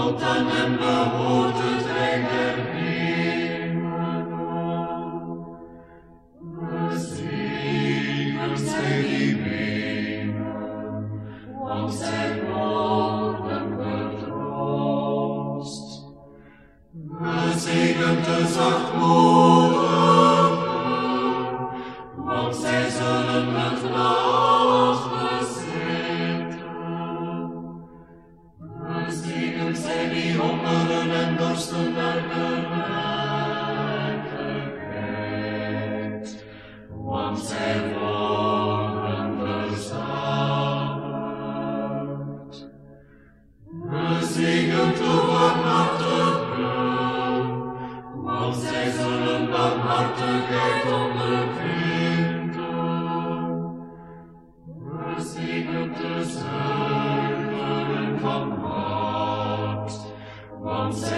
tot aan hem behoort het rijk der hemelen. Gezegend zij die wenen, want zij worden getroost. Gezegend de zachtmoedigen, want zij zullen het land bezitten. Gezegend zij die hongeren en dorsten naar gerechtigheid, want zij worden verzadigd. Gezegend de barmhartigen, want zij zullen barmhartigheid ondervinden. Gezegend de zuiveren van hart, want zij